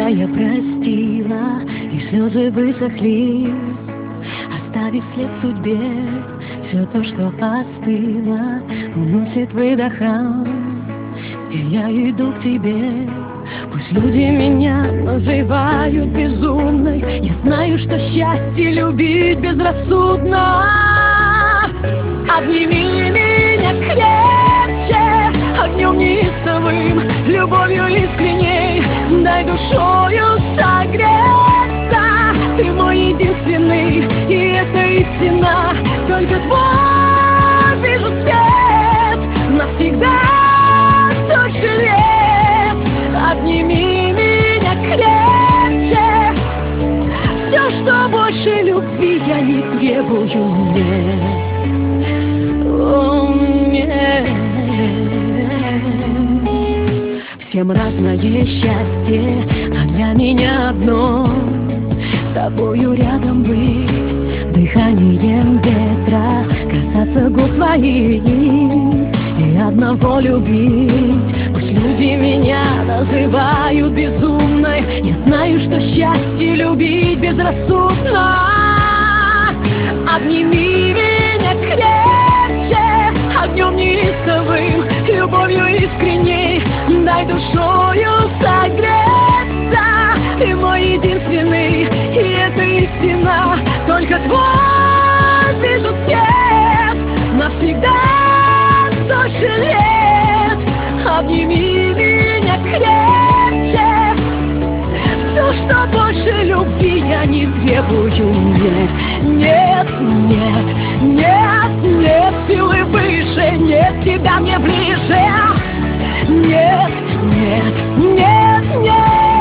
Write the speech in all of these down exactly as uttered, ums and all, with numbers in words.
тебя я простила, и слезы высохли, оставив след в судьбе. Все то, что остыло, уносит выдохом, и я иду к тебе. Пусть люди меня называют безумной, я знаю, что счастье любить безрассудно. Обними меня крепче, огнем неистовым, любовью искренней, дай душою согреться. Ты мой единственный, и это истина. Только твой вижу свет, навсегда дольше лет. Обними меня крепче, все, что больше любви я не требую, нет. О, нет. Всем разное счастье, а для меня одно — с тобою рядом быть, дыханием ветра касаться губ твоих и одного любить. Пусть люди меня называют безумной, я знаю, что счастье любить безрассудно. Обними меня крепче, огнем неистовым, любовью искренней, дай душою согреться. Ты мой единственный, и это истина. Только твой вижу свет, навсегда дольше лет. Обними меня крепче, все, что больше любви я не требую, нет. Нет, нет, нет, нет силы выше, нет тебя мне ближе. Нет, нет, нет, нет.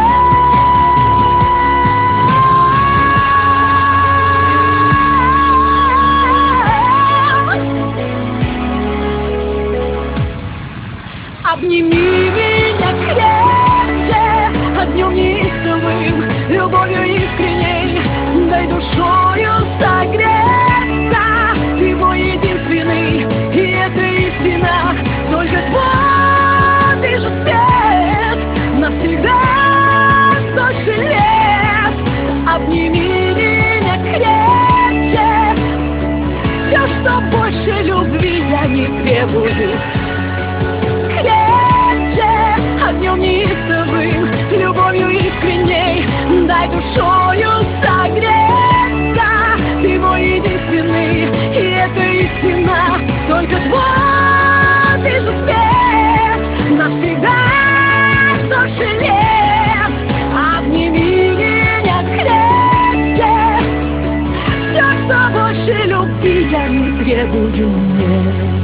Обними меня крепче, огнем неистовым, любовью искренней, дай душою согреться. Ты мой единственный, и это истина. Только твой вижу свет, навсегда дольше лет. Обними меня крепче, все, что больше любви я не требую. Огнем неистовым, любовью искренней, дай душою согреться. Ты мой единственный, и это истина. Только твой вижу свет, навсегда дольше лет. Обними меня крепче, все, что больше любви я не требую, нет.